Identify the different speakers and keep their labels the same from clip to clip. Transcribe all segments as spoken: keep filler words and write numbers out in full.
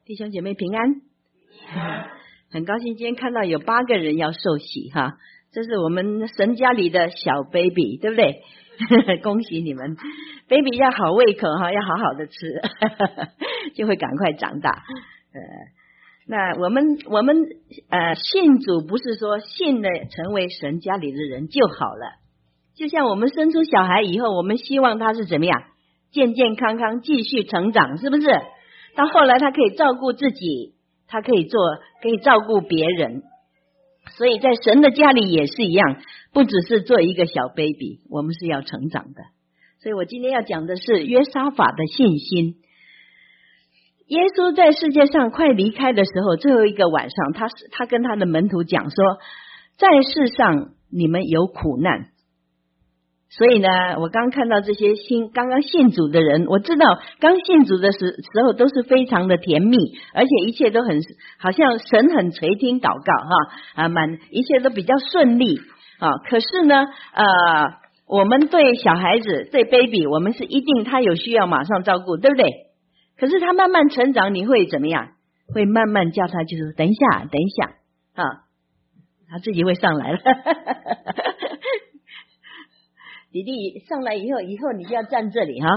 Speaker 1: 弟兄姐妹平安。很高兴今天看到有八个人要受洗哈，这是我们神家里的小 baby， 对不对？恭喜你们 ，baby 要好胃口哈，要好好的吃，就会赶快长大。呃，那我们我们呃信主不是说信了成为神家里的人就好了，就像我们生出小孩以后，我们希望他是怎么样，健健康康继续成长，是不是？到后来他可以照顾自己，他可以做可以照顾别人，所以在神的家里也是一样，不只是做一个小 baby， 我们是要成长的。所以我今天要讲的是约沙法的信心。耶稣在世界上快离开的时候，最后一个晚上，他他跟他的门徒讲说，在世上你们有苦难。所以呢，我刚看到这些新刚刚信主的人，我知道刚信主的时时候都是非常的甜蜜，而且一切都很好像神很垂听祷告哈啊，满一切都比较顺利啊。可是呢，呃，我们对小孩子对 baby， 我们是一定他有需要马上照顾，对不对？可是他慢慢成长，你会怎么样？会慢慢叫他就是等一下，等一下啊，他自己会上来了。弟弟上来以后，以后你就要站这里哈。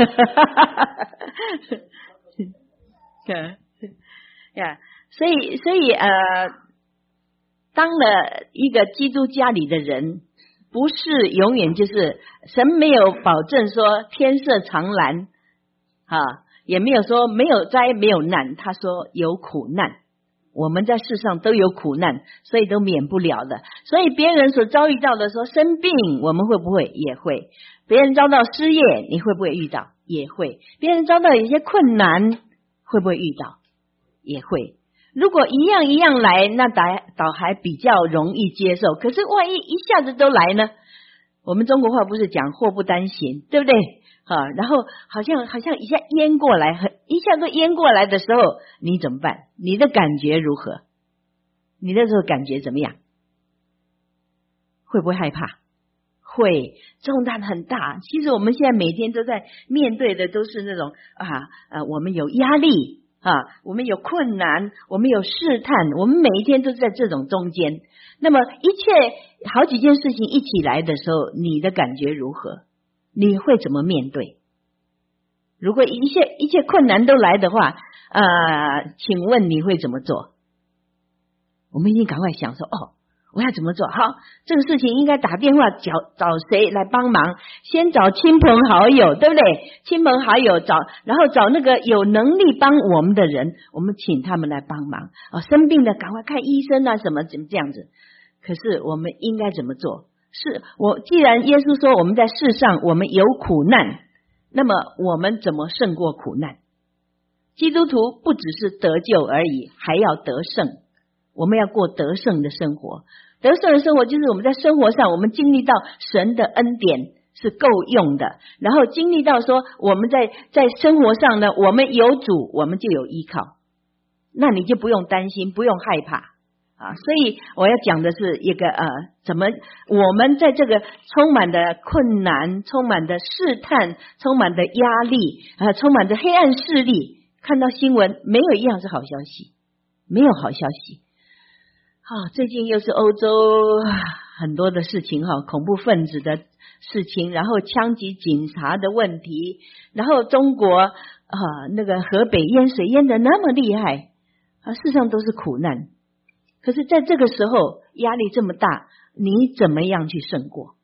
Speaker 1: 呀，所以所以呃，当了一个基督家里的人，不是永远就是神没有保证说天色常蓝啊，也没有说没有灾没有难，他说有苦难。我们在世上都有苦难，所以都免不了的。所以别人所遭遇到的说生病，我们会不会？也会。别人遭到失业，你会不会遇到？也会。别人遭到一些困难，会不会遇到？也会。如果一样一样来，那倒倒还比较容易接受。可是万一一下子都来呢？我们中国话不是讲祸不单行，对不对？啊，然后好像好像一下淹过来，一下都淹过来的时候，你怎么办？你的感觉如何？你那时候感觉怎么样？会不会害怕？会，重担很大。其实我们现在每天都在面对的都是那种啊啊，我们有压力啊，我们有困难，我们有试探，我们每一天都在这种中间。那么一切好几件事情一起来的时候，你的感觉如何？你会怎么面对？如果一切一切困难都来的话，呃，请问你会怎么做？我们一定赶快想说，哦，我要怎么做？好，这个事情应该打电话找找谁来帮忙？先找亲朋好友，对不对？亲朋好友找，然后找那个有能力帮我们的人，我们请他们来帮忙。哦，生病的赶快看医生啊，什么怎么这样子？可是我们应该怎么做？是我既然耶稣说我们在世上我们有苦难，那么我们怎么胜过苦难？基督徒不只是得救而已，还要得胜。我们要过得胜的生活。得胜的生活就是我们在生活上我们经历到神的恩典是够用的，然后经历到说我们在在生活上呢，我们有主，我们就有依靠，那你就不用担心，不用害怕啊，所以我要讲的是一个呃，怎么我们在这个充满的困难、充满的试探、充满的压力啊、呃，充满着黑暗势力，看到新闻没有一样是好消息，没有好消息啊！最近又是欧洲很多的事情哈，恐怖分子的事情，然后枪击警察的问题，然后中国啊、呃、那个河北淹水淹得那么厉害啊，事实上都是苦难。可是在这个时候压力这么大，你怎么样去胜过？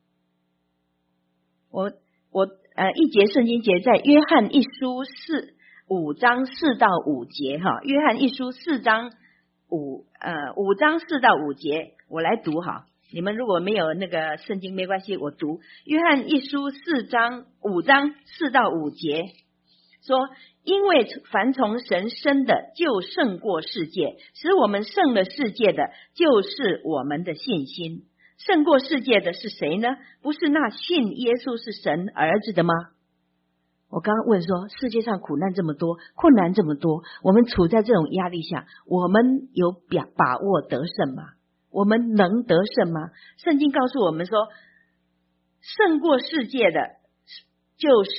Speaker 1: 我我呃一节圣经节在约翰一书四五章四到五节哈，约翰一书四章五呃五章四到五节，我来读哈。你们如果没有那个圣经没关系，我读约翰一书四章五章四到五节，说因为凡从神生的就胜过世界，使我们胜了世界的就是我们的信心。胜过世界的是谁呢？不是那信耶稣是神儿子的吗？我刚刚问说世界上苦难这么多，困难这么多，我们处在这种压力下，我们有把握得胜吗？我们能得胜吗？圣经告诉我们说胜过世界的就是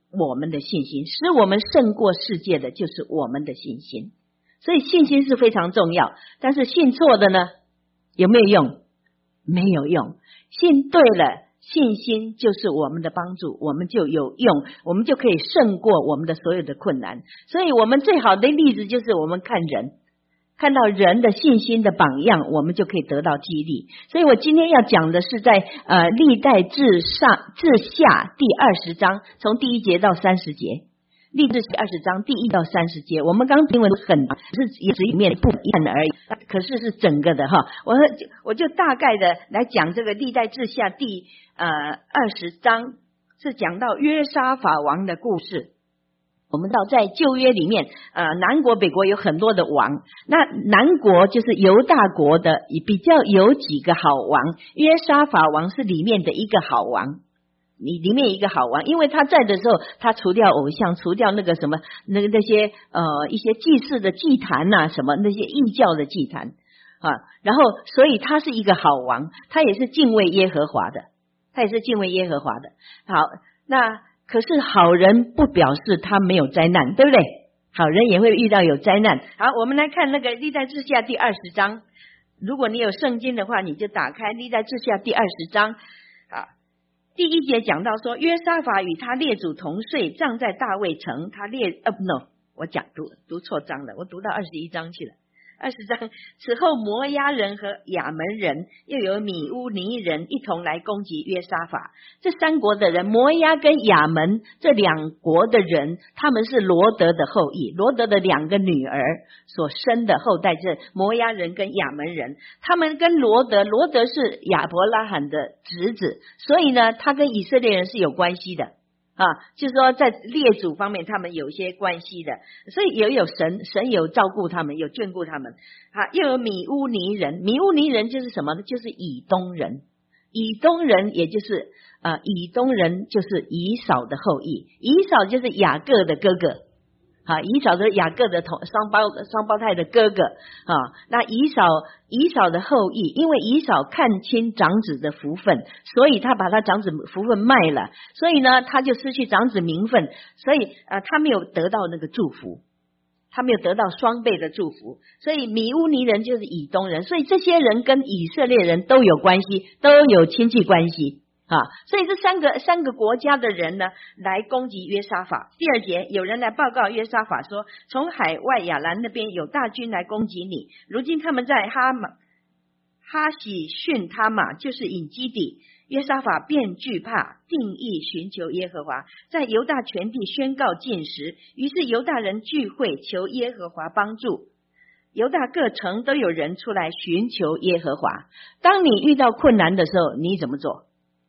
Speaker 1: 我们的信心，使我们胜过世界的就是我们的信心。所以信心是非常重要，但是信错的呢，有没有用？没有用。信对了，信心就是我们的帮助，我们就有用，我们就可以胜过我们的所有的困难。所以我们最好的例子就是我们看人，看到人的信心的榜样，我们就可以得到激励。所以我今天要讲的是在呃历代志上志下第二十章，从第一节到三十节。历代志二十章第一到三十节，我们刚英文很是也只里面不一半而已，可是是整个的哈。我我就大概的来讲这个历代志下第呃二十章，是讲到约沙法王的故事。我们到在旧约里面，呃，南国北国有很多的王，那南国就是犹大国的，比较有几个好王，约沙法王是里面的一个好王。你里面一个好王，因为他在的时候，他除掉偶像，除掉那个什么，那个那些呃一些祭祀的祭坛呐、啊，什么那些异教的祭坛啊，然后所以他是一个好王，他也是敬畏耶和华的，他也是敬畏耶和华的。好，那可是好人不表示他没有灾难，对不对？好人也会遇到有灾难。好，我们来看那个历代志下第二十章，如果你有圣经的话，你就打开历代志下第二十章啊。第一节讲到说，约沙法与他列祖同睡，葬在大卫城。他列呃、uh, no， 我讲读读错章了，我读到二十一章去了。二十章，此后摩押人和亚门人又有米乌尼人一同来攻击约沙法。这三国的人，摩押跟亚门这两国的人，他们是罗德的后裔，罗德的两个女儿所生的后代，这摩押人跟亚门人，他们跟罗德，罗德是亚伯拉罕的侄子，所以呢，他跟以色列人是有关系的。啊，就是说在列祖方面他们有些关系的，所以也有神神有照顾他们，有眷顾他们啊。又有米乌尼人，米乌尼人就是什么呢？就是以东人，以东人也就是呃以东人就是以扫的后裔，以扫就是雅各的哥哥啊，以扫的雅各的同双胞双胞胎的哥哥啊。那以扫以扫的后裔，因为以扫看清长子的福分，所以他把他长子福分卖了，所以呢他就失去长子名分，所以呃他没有得到那个祝福，他没有得到双倍的祝福。所以米乌尼人就是以东人，所以这些人跟以色列人都有关系，都有亲戚关系啊，所以这三个三个国家的人呢，来攻击约沙法。第二节，有人来报告约沙法说，从海外亚兰那边有大军来攻击你，如今他们在哈马哈喜逊他玛，就是隐基底。约沙法便惧怕，定意寻求耶和华，在犹大全地宣告禁食。于是犹大人聚会，求耶和华帮助。犹大各城都有人出来寻求耶和华。当你遇到困难的时候，你怎么做？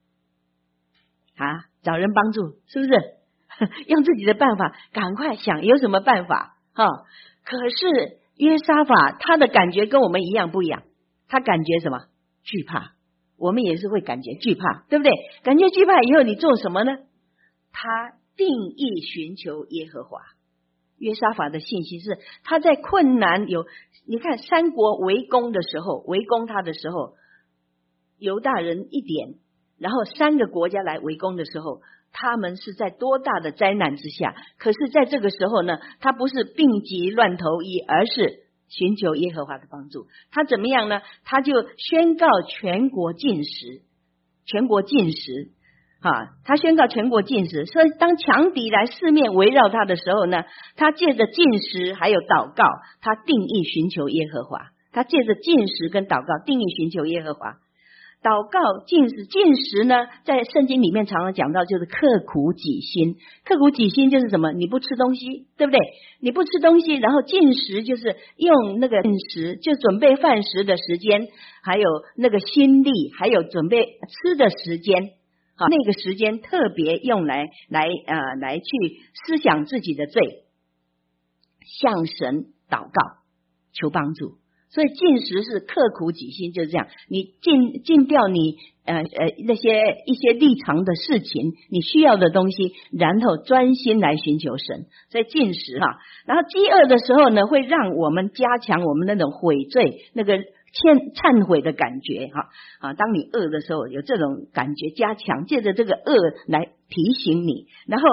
Speaker 1: 啊，找人帮助，是不是？用自己的办法，赶快想有什么办法哈、哦。可是约沙法他的感觉跟我们一样不一样，他感觉什么？惧怕。我们也是会感觉惧怕，对不对？感觉惧怕以后，你做什么呢？他定义寻求耶和华。约沙法的信息是，他在困难有，你看三国围攻的时候，围攻他的时候，犹大人一点。然后三个国家来围攻的时候，他们是在多大的灾难之下，可是在这个时候呢，他不是病急乱投医，而是寻求耶和华的帮助。他怎么样呢？他就宣告全国禁食，全国禁食啊！他宣告全国禁食，所以当强敌来四面围绕他的时候呢，他借着禁食还有祷告，他定义寻求耶和华。他借着禁食跟祷告，定义寻求耶和华。祷告禁食，禁食呢，在圣经里面常常讲到，就是刻苦己心。刻苦己心就是什么？你不吃东西，对不对？你不吃东西，然后禁食就是用那个禁食，就准备饭食的时间，还有那个心力，还有准备吃的时间，好，那个时间特别用来来呃来去思想自己的罪，向神祷告，求帮助。所以禁食是刻苦己心，就是这样，你禁禁掉你呃呃那些一些立场的事情，你需要的东西，然后专心来寻求神。所以禁食哈，然后饥饿的时候呢，会让我们加强我们那种悔罪那个欠忏悔的感觉哈啊，当你饿的时候有这种感觉加强，借着这个饿来提醒你。然后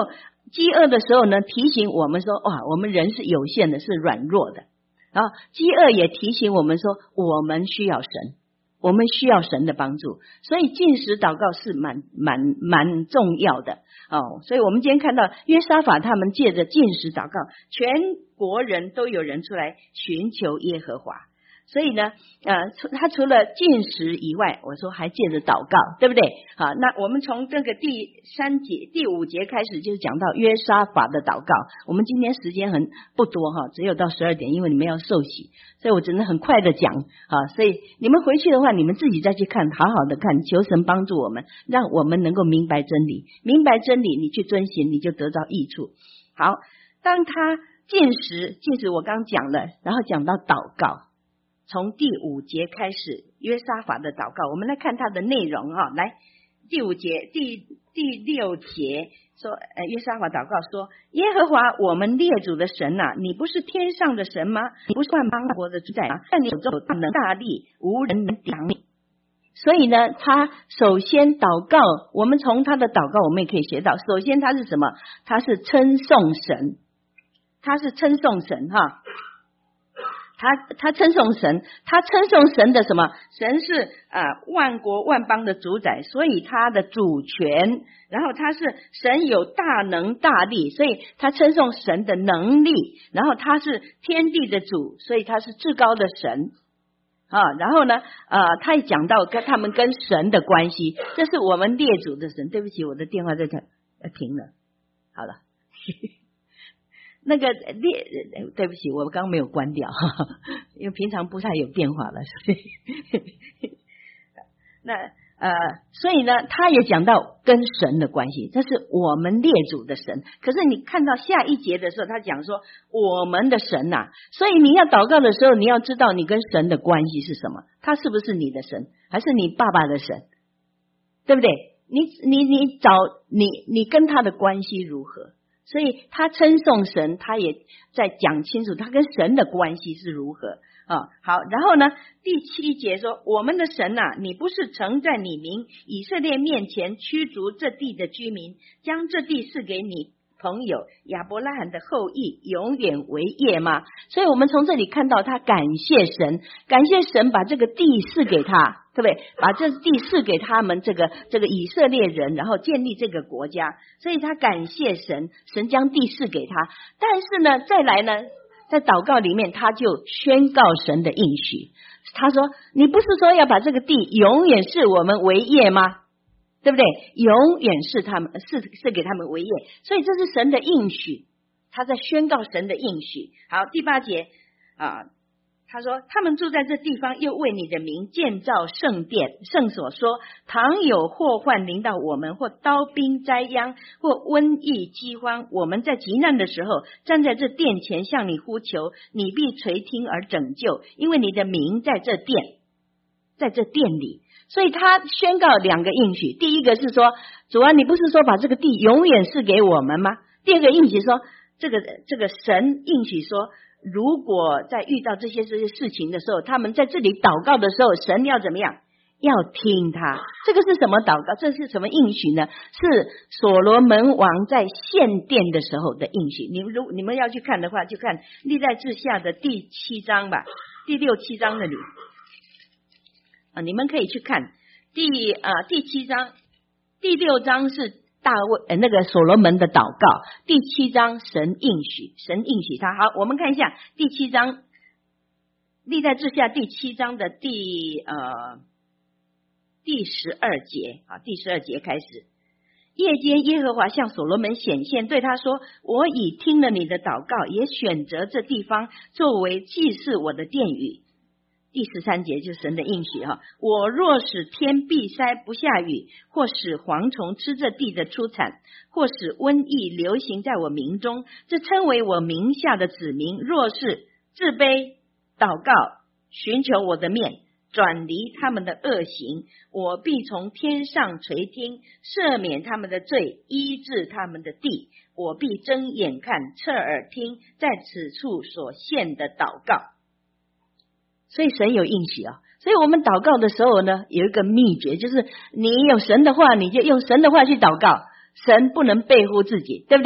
Speaker 1: 饥饿的时候呢，提醒我们说，哇，我们人是有限的，是软弱的。然后饥饿也提醒我们说，我们需要神，我们需要神的帮助。所以禁食祷告是蛮蛮蛮重要的哦。所以我们今天看到约沙法他们借着禁食祷告，全国人都有人出来寻求耶和华。所以呢，呃，他除了禁食以外，我说还借着祷告，对不对？好，那我们从这个第三节、第五节开始，就是讲到约沙法的祷告。我们今天时间很不多哈，只有到十二点，因为你们要受洗，所以我只能很快的讲啊。所以你们回去的话，你们自己再去看，好好的看，求神帮助我们，让我们能够明白真理，明白真理，你去遵行，你就得到益处。好，当他禁食，禁食我刚讲了，然后讲到祷告。从第五节开始，约沙法的祷告，我们来看它的内容哈。来，第五节、第第六节说，呃，约沙法祷告说：耶和华我们列祖的神啊，你不是天上的神吗？你不是万邦国的主宰吗？但你手中有大能大力，无人能抵挡你。所以呢，他首先祷告，我们从他的祷告，我们也可以学到，首先他是什么？他是称颂神，他是称颂神哈。他他称颂神，他称颂神的什么？神是啊、呃、万国万邦的主宰，所以他的主权，然后他是神有大能大力，所以他称颂神的能力，然后他是天地的主，所以他是至高的神啊。然后呢呃他也讲到跟他们跟神的关系，这是我们列祖的神。对不起，我的电话在这呃停了，好了。那个列，对不起，我刚刚没有关掉，呵呵，因为平常不太有变化了，所以那呃，所以呢，他也讲到跟神的关系，这是我们列祖的神。可是你看到下一节的时候，他讲说我们的神呐、啊，所以你要祷告的时候，你要知道你跟神的关系是什么，他是不是你的神，还是你爸爸的神，对不对？你你你找你你跟他的关系如何？所以他称颂神，他也在讲清楚他跟神的关系是如何啊。好，然后呢，第七节说，我们的神啊，你不是曾在你民以色列面前驱逐这地的居民，将这地赐给你朋友亚伯拉罕的后裔永远为业吗？所以我们从这里看到他感谢神，感谢神把这个地赐给他，对不对？把这地赐给他们这个这个以色列人，然后建立这个国家，所以他感谢神，神将地赐给他。但是呢，再来呢，在祷告里面他就宣告神的应许，他说你不是说要把这个地永远是我们为业吗？对不对？永远是他们是是给他们为业，所以这是神的应许，他在宣告神的应许。好，第八节啊，他说他们住在这地方，又为你的名建造圣殿。圣所说，倘有祸患临到我们，或刀兵灾殃，或瘟疫饥荒，我们在极难的时候站在这殿前向你呼求，你必垂听而拯救，因为你的名在这殿，在这殿里。所以他宣告两个应许，第一个是说，主啊，你不是说把这个地永远是给我们吗？第二个应许说，这个这个神应许说，如果在遇到这些这些事情的时候，他们在这里祷告的时候，神要怎么样？要听他。这个是什么祷告？这是什么应许呢？是所罗门王在献殿的时候的应许。你们如你们要去看的话，就看历代志下的第七章吧，第六七章那里啊，你们可以去看第啊第七章，第六章是大卫呃那个所罗门的祷告，第七章神应许，神应许他。好，我们看一下第七章，历代志下第七章的第呃第十二节啊，第十二节开始。夜间耶和华向所罗门显现，对他说，我已听了你的祷告，也选择这地方作为祭祀我的殿宇。第十三节就是神的应许哈，我若使天闭塞不下雨，或使蝗虫吃这地的出产，或使瘟疫流行在我民中，这称为我名下的子民，若是自卑祷告，寻求我的面，转离他们的恶行，我必从天上垂听，赦免他们的罪，医治他们的地，我必睁眼看，侧耳听，在此处所献的祷告。所以神有应许啊，所以我们祷告的时候呢，有一个秘诀，就是你有神的话，你就用神的话去祷告，神不能背乎自己，对不对？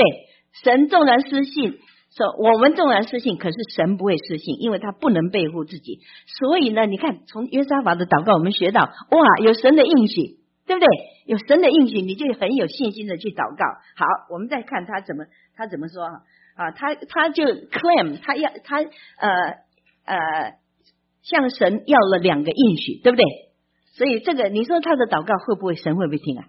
Speaker 1: 神纵然失信，说我们纵然失信，可是神不会失信，因为他不能背负自己。所以呢，你看从约沙法的祷告我们学到，哇，有神的应许，对不对？有神的应许，你就很有信心的去祷告。好，我们再看他怎么他怎么说啊？他他就 claim 他要他呃呃向神要了两个应许，对不对？所以这个你说他的祷告会不会神会不会听啊？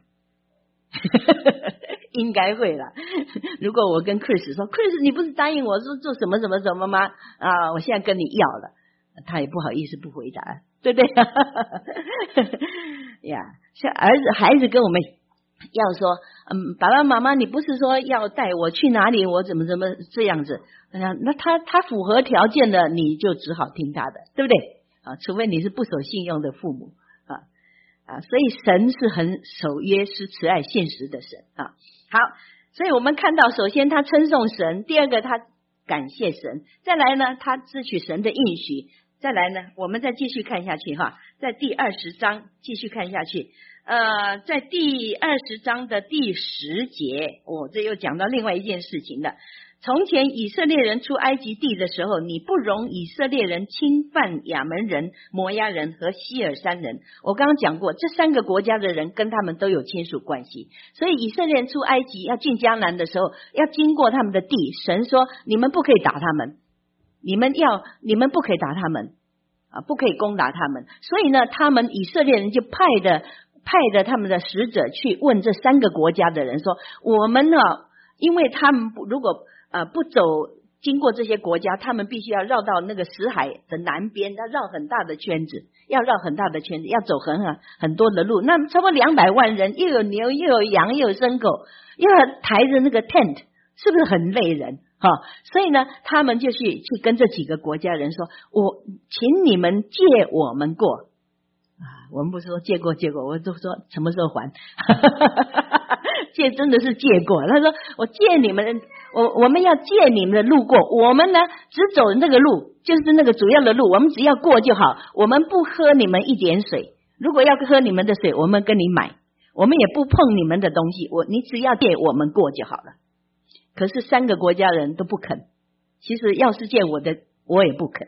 Speaker 1: 应该会啦。如果我跟 Chris 说 Chris 你不是答应我说做什么什么什么吗？啊，我现在跟你要了，他也不好意思不回答，对不对？呀，像儿子孩子跟我们要说，嗯，爸爸妈妈你不是说要带我去哪里，我怎么怎么这样子，那他他符合条件的，你就只好听他的，对不对？啊，除非你是不守信用的父母啊啊，所以神是很守约、是慈爱现实的神啊。好，所以我们看到，首先他称颂神，第二个他感谢神，再来呢，他支取神的应许，再来呢，我们再继续看下去哈，在第二十章继续看下去。呃，在第二十章的第十节，哦，这又讲到另外一件事情了。从前以色列人出埃及地的时候，你不容以色列人侵犯亚门人、摩押人和希尔山人。我刚刚讲过，这三个国家的人跟他们都有亲属关系，所以以色列人出埃及要进迦南的时候，要经过他们的地，神说你们不可以打他们，你们要你们不可以打他们啊，不可以攻打他们。所以呢，他们以色列人就派的派的他们的使者去问这三个国家的人说，我们呢，因为他们如果呃不走经过这些国家，他们必须要绕到那个死海的南边，要绕很大的圈子，要绕很大的圈子，要走很很很多的路，那么差不多两百万人，又有牛又有羊又有牲口，又要抬着那个 tent， 是不是很累人哈？所以呢，他们就去去跟这几个国家人说，我请你们借我们过啊，我们不是说借过借过，我都说什么时候还？借真的是借过。他说我借你们，我我们要借你们的路过，我们呢只走那个路，就是那个主要的路，我们只要过就好，我们不喝你们一点水，如果要喝你们的水，我们跟你买，我们也不碰你们的东西，我你只要借我们过就好了。可是三个国家人都不肯，其实要是借我的我也不肯。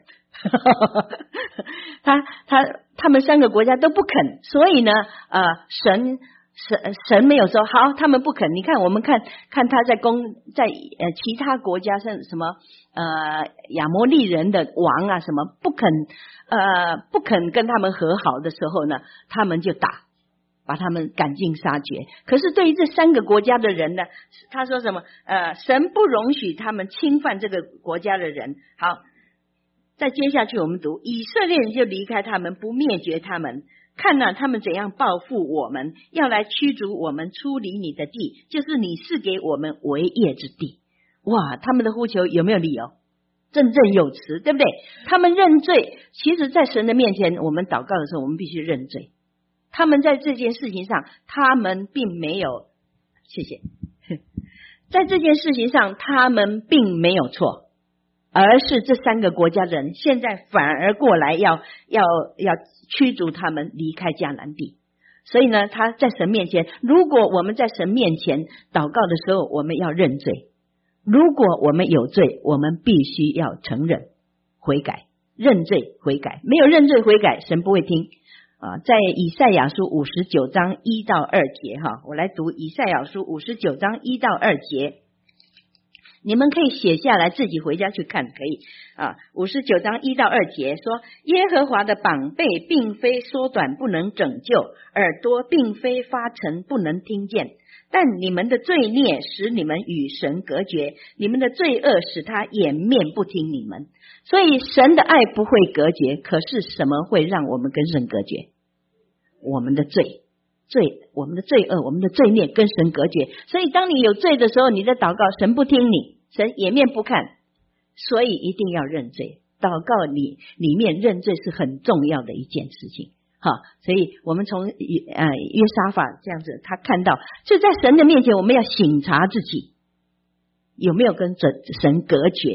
Speaker 1: 他他他们三个国家都不肯，所以呢呃神神神没有说好，他们不肯。你看我们看看他在攻在呃其他国家像什么呃亚摩利人的王啊什么不肯呃不肯跟他们和好的时候呢，他们就打，把他们赶尽杀绝。可是对于这三个国家的人呢，他说什么呃神不容许他们侵犯这个国家的人。好，再接下去我们读，以色列人就离开他们，不灭绝他们，看了、啊、他们怎样报复我们，要来驱逐我们出离你的地，就是你赐给我们为业之地。哇，他们的呼求有没有理由？振振有词，对不对？他们认罪，其实在神的面前我们祷告的时候我们必须认罪，他们在这件事情上他们并没有谢谢在这件事情上他们并没有错，而是这三个国家人现在反而过来要要要驱逐他们离开迦南地。所以呢，他在神面前，如果我们在神面前祷告的时候，我们要认罪，如果我们有罪，我们必须要承认悔改，认罪悔改，没有认罪悔改神不会听啊。在以赛亚书五十九章一到二节哈，我来读以赛亚书五十九章一到二节，你们可以写下来自己回家去看，可以啊。五十九章一到二节说，耶和华的膀臂并非缩短不能拯救，耳朵并非发沉不能听见，但你们的罪孽使你们与神隔绝，你们的罪恶使他掩面不听你们。所以神的爱不会隔绝，可是什么会让我们跟神隔绝？我们的罪罪我们的罪恶，我们的罪孽跟神隔绝。所以当你有罪的时候，你的祷告神不听你，神掩面不看，所以一定要认罪。祷告里里面认罪是很重要的一件事情。好，所以我们从呃约沙法这样子，他看到就在神的面前，我们要省察自己有没有跟神隔绝。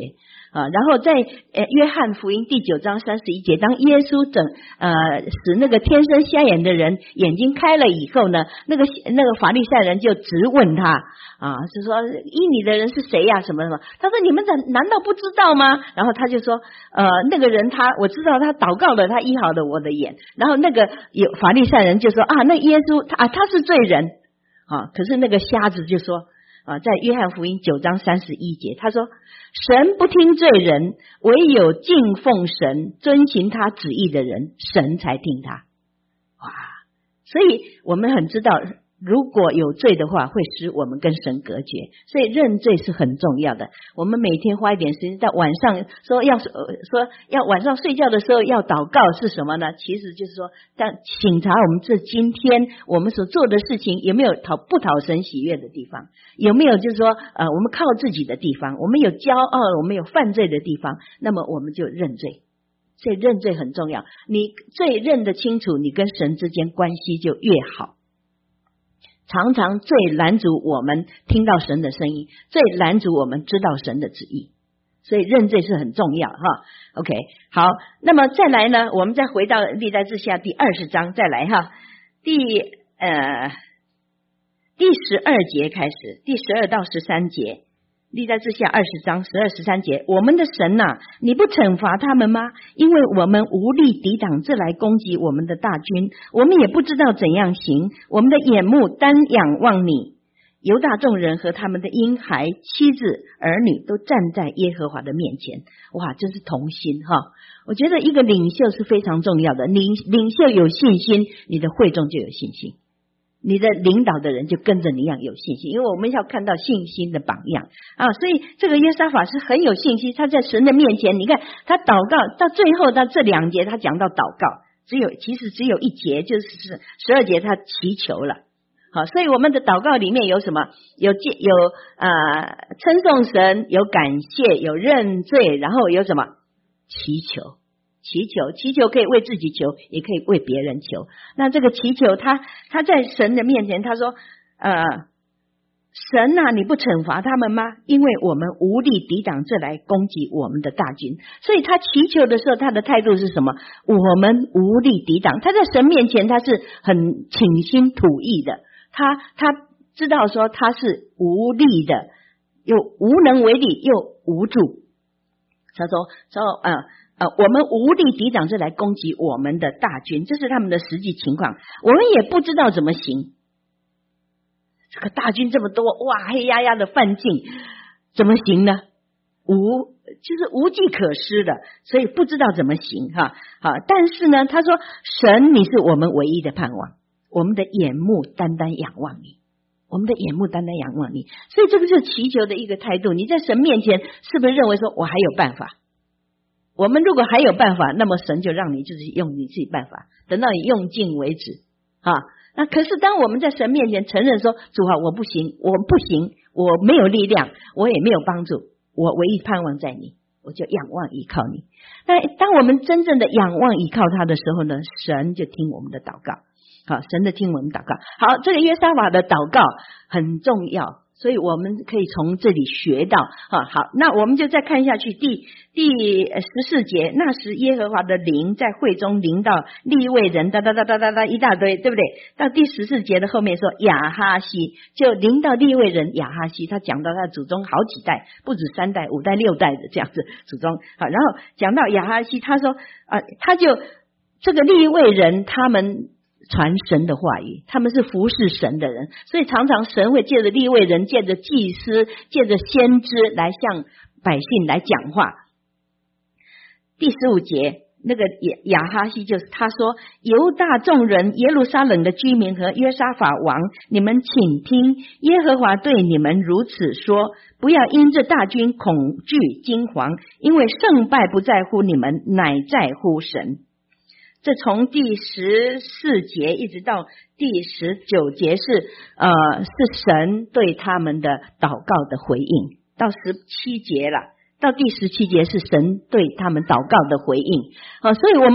Speaker 1: 啊，然后在呃约翰福音第九章三十一节，当耶稣整呃使那个天生瞎眼的人眼睛开了以后呢，那个那个法利赛人就直问他啊，就说医你的人是谁呀、啊？什么什么？他说你们难难道不知道吗？然后他就说呃那个人他我知道他祷告了，他医好了我的眼。然后那个有法利赛人就说啊，那耶稣他啊他是罪人啊，可是那个瞎子就说。啊，在约翰福音九章三十一节，他说：“神不听罪人，唯有敬奉神、遵行他旨意的人，神才听他。”哇！所以我们很知道，如果有罪的话，会使我们跟神隔绝，所以认罪是很重要的。我们每天花一点时间，在晚上说要说要晚上睡觉的时候要祷告是什么呢？其实就是说，当省察我们这今天我们所做的事情有没有讨不讨神喜悦的地方，有没有就是说呃我们靠自己的地方，我们有骄傲，我们有犯罪的地方，那么我们就认罪。所以认罪很重要，你罪认得清楚，你跟神之间关系就越好。常常最拦阻我们听到神的声音，最拦阻我们知道神的旨意，所以认罪是很重要哈。OK， 好，那么再来呢，我们再回到历代志下第二十章，再来哈，第呃第十二节开始，第十二到十三节，历代志下二十章十二十三节，我们的神呐、啊，你不惩罚他们吗？因为我们无力抵挡这来攻击我们的大军，我们也不知道怎样行，我们的眼目单仰望你。犹大众人和他们的婴孩、妻子、儿女都站在耶和华的面前。哇，真是同心哈！我觉得一个领袖是非常重要的，领领袖有信心，你的会众就有信心。你的领导的人就跟着你一样有信心，因为我们要看到信心的榜样啊！所以这个约沙法是很有信心，他在神的面前，你看他祷告到最后，到这两节他讲到祷告，只有其实只有一节，就是十二节他祈求了。好，所以我们的祷告里面有什么？有有呃称颂神，有感谢，有认罪，然后有什么？祈求。祈求，祈求可以为自己求，也可以为别人求。那这个祈求他他在神的面前，他说呃神啊，你不惩罚他们吗？因为我们无力抵挡这来攻击我们的大军。所以他祈求的时候，他的态度是什么？我们无力抵挡。他在神面前他是很倾心吐意的，他他知道说他是无力的，又无能为力，又无助。他说说呃呃，我们无力抵挡这来攻击我们的大军，这是他们的实际情况。我们也不知道怎么行，这个大军这么多，哇，黑压压的犯境，怎么行呢？无，就是无计可施的，所以不知道怎么行哈。好，但是呢，他说，神，你是我们唯一的盼望，我们的眼目单单仰望你，我们的眼目单单仰望你。所以这个是祈求的一个态度。你在神面前，是不是认为说我还有办法？我们如果还有办法，那么神就让你就是用你自己办法，等到你用尽为止啊。那可是当我们在神面前承认说，主啊，我不行，我不行，我没有力量，我也没有帮助，我唯一盼望在你，我就仰望依靠你。那当我们真正的仰望依靠他的时候呢，神就听我们的祷告。好，神的听我们祷告。好，这个约沙法的祷告很重要，所以我们可以从这里学到啊。好，那我们就再看下去，第第十四节，那时耶和华的灵在会中临到利未人，哒哒哒哒哒哒一大堆，对不对？到第十四节的后面说亚哈西就临到利未人亚哈西，他讲到他祖宗好几代，不止三代、五代、六代的这样子祖宗。好，然后讲到亚哈西，他说啊，他就这个利未人他们传神的话语，他们是服侍神的人，所以常常神会借着利未人，借着祭司，借着先知来向百姓来讲话。第十五节，那个亚哈西就是他说，犹大众人、耶路撒冷的居民和约沙法王，你们请听，耶和华对你们如此说，不要因这大军恐惧惊惶，因为胜败不在乎你们，乃在乎神。这从第十四节一直到第十九节是呃是神对他们的祷告的回应，到十七节了，到第十七节是神对他们祷告的回应。好，所以我们看到说神是有回应的神，神一定有回应。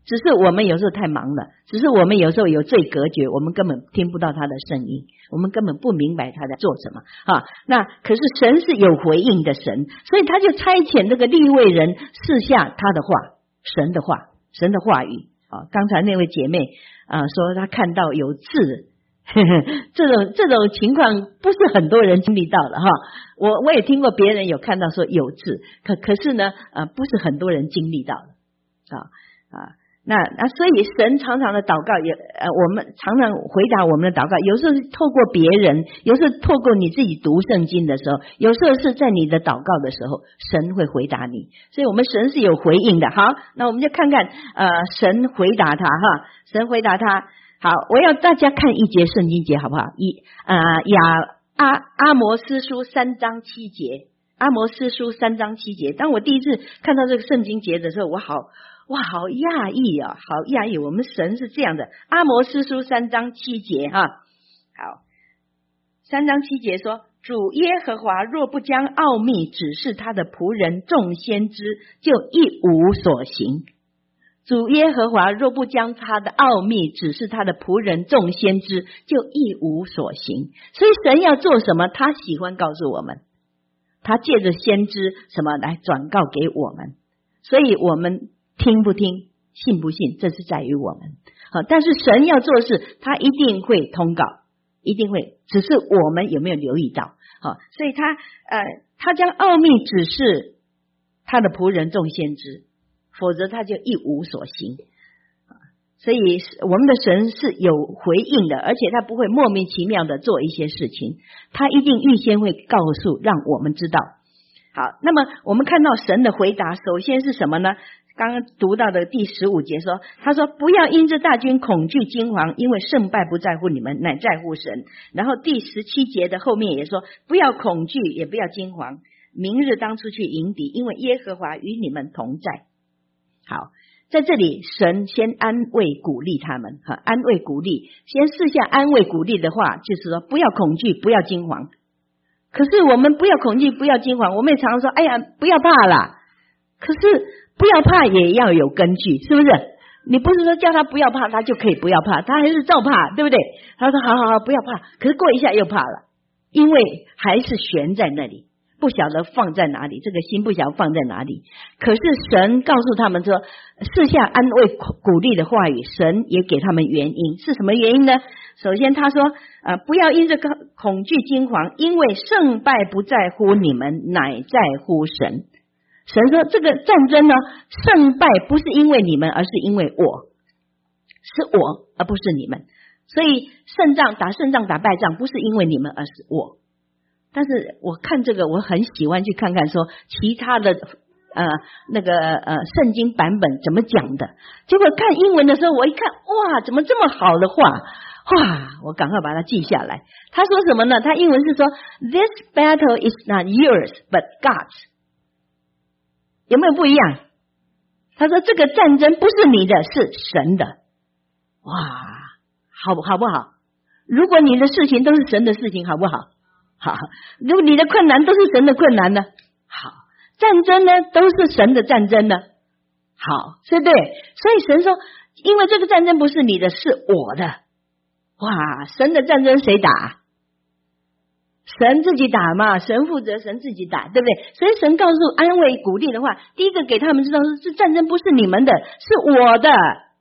Speaker 1: 只是我们有时候太忙了，只是我们有时候有罪隔绝，我们根本听不到他的声音，我们根本不明白他在做什么啊。那可是神是有回应的神，所以他就差遣这个利未人赐下他的话，神的话，神的话语啊。刚才那位姐妹啊说她看到有字，呵呵，这种这种情况不是很多人经历到的哈。我我也听过别人有看到说有字，可可是呢啊不是很多人经历到的啊啊。那那所以神常常的祷告也呃，我们常常回答我们的祷告，有时候是透过别人，有时候透过你自己读圣经的时候，有时候是在你的祷告的时候，神会回答你。所以我们神是有回应的。好，那我们就看看呃，神回答他哈，神回答他。好，我要大家看一节圣经节好不好？一呃亚阿阿摩司书三章七节，阿摩司书三章七节。当我第一次看到这个圣经节的时候，我好。哇，好讶异啊，好讶异！我们神是这样的。阿摩司书三章七节哈，好，三章七节说：主耶和华若不将奥秘指示他的仆人众先知，就一无所行。主耶和华若不将他的奥秘指示他的仆人众先知，就一无所行。所以神要做什么，他喜欢告诉我们，他借着先知什么来转告给我们，所以我们听不听，信不信，这是在于我们。好，但是神要做事，他一定会通告，一定会，只是我们有没有留意到。好，所以他呃，他将奥秘指示他的仆人众先知，否则他就一无所行。所以我们的神是有回应的，而且他不会莫名其妙的做一些事情，他一定预先会告诉让我们知道。好，那么我们看到神的回答，首先是什么呢？刚刚读到的第十五节说，他说不要因这大军恐惧惊惶，因为胜败不在乎你们，乃在乎神。然后第十七节的后面也说，不要恐惧，也不要惊惶，明日当出去迎敌，因为耶和华与你们同在。好，在这里神先安慰鼓励他们，安慰鼓励，先试下安慰鼓励的话，就是说不要恐惧，不要惊惶。可是我们不要恐惧，不要惊惶，我们也常常说哎呀不要怕啦，可是不要怕也要有根据，是不是？你不是说叫他不要怕他就可以不要怕，他还是照怕，对不对？他说好好好不要怕，可是过一下又怕了，因为还是悬在那里，不晓得放在哪里，这个心不晓得放在哪里。可是神告诉他们说，试下安慰鼓励的话语，神也给他们原因，是什么原因呢？首先他说呃，不要因这个恐惧惊惶，因为胜败不在乎你们，乃在乎神。神说这个战争呢，胜败不是因为你们，而是因为我，是我而不是你们。所以胜仗打胜仗打败仗不是因为你们，而是我。但是我看这个我很喜欢去看看说其他的呃那个呃圣经版本怎么讲的，结果看英文的时候我一看，哇怎么这么好的话，哇我赶快把它记下来。他说什么呢？他英文是说 This battle is not yours but God's，有没有不一样？他说这个战争不是你的，是神的。哇好好不好？如果你的事情都是神的事情，好不好？好，如果你的困难都是神的困难呢？好，战争呢都是神的战争呢？好，对不对？所以神说因为这个战争不是你的，是我的。哇神的战争谁打？神自己打嘛，神负责，神自己打，对不对？所以神告诉安慰鼓励的话，第一个给他们知道是这战争不是你们的，是我的。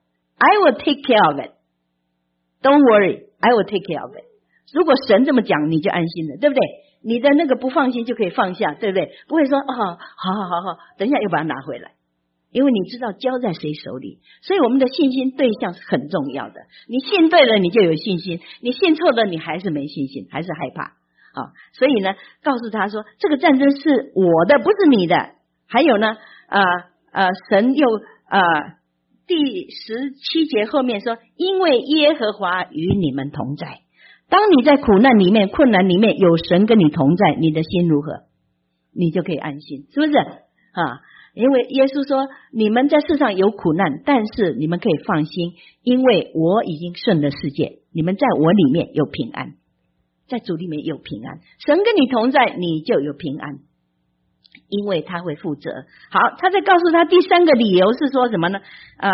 Speaker 1: I will take care of it. Don't worry, I will take care of it. 如果神这么讲你就安心了，对不对？你的那个不放心就可以放下，对不对？不会说哦，好好好好，等一下又把它拿回来，因为你知道交在谁手里。所以我们的信心对象是很重要的，你信对了你就有信心，你信错了你还是没信心，还是害怕啊。所以呢告诉他说这个战争是我的不是你的。还有呢呃呃神又呃第十七节后面说因为耶和华与你们同在。当你在苦难里面困难里面有神跟你同在，你的心如何？你就可以安心，是不是啊？因为耶稣说你们在世上有苦难，但是你们可以放心，因为我已经胜了世界，你们在我里面有平安，在主里面有平安，神跟你同在你就有平安，因为他会负责。好，他在告诉他第三个理由是说什么呢？呃